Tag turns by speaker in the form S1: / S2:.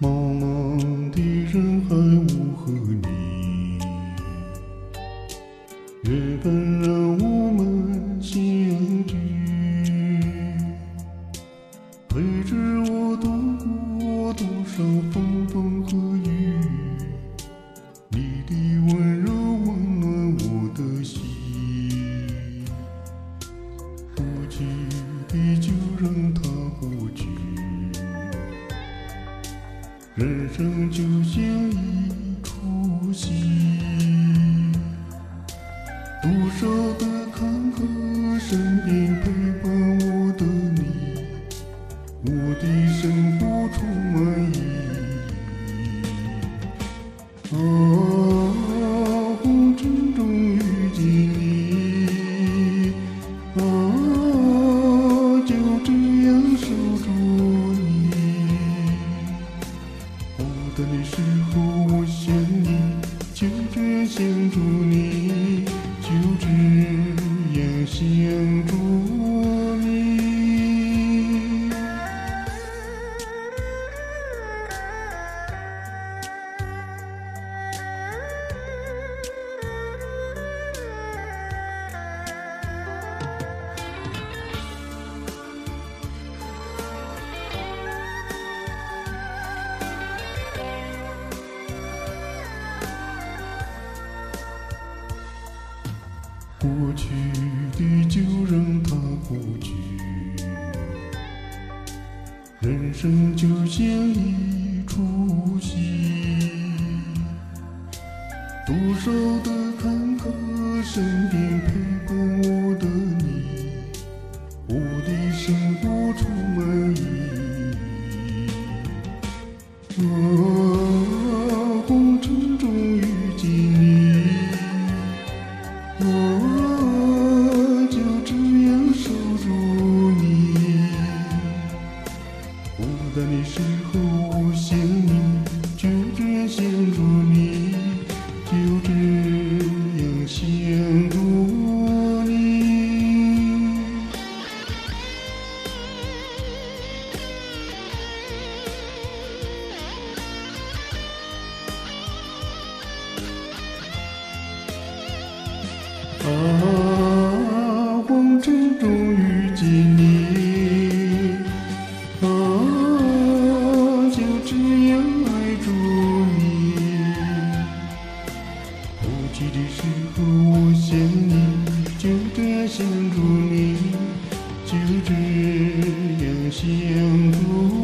S1: 茫茫的人海无和你，原本让我们相聚，陪着我度过多少风风和雨，你的温柔温暖我的心，过去的就让它过去，人生就像一出戏，多少的坎坷，身边陪伴我的你，我的生活充满意义。红尘中遇见你，就这样守住你。孤单的时候我想你，就这样想住你，就这样想住你。过去的就让它过去，人生就像一出戏，多少的坎坷，身边陪伴我的你，我的生活充满意义。红尘中遇见你，就这样守住你。孤单的时候我想你，就这样想住你，就这样想住你。红尘中遇见你，就这样爱住你。过去的时候我想你，就这样想住你，就这样想住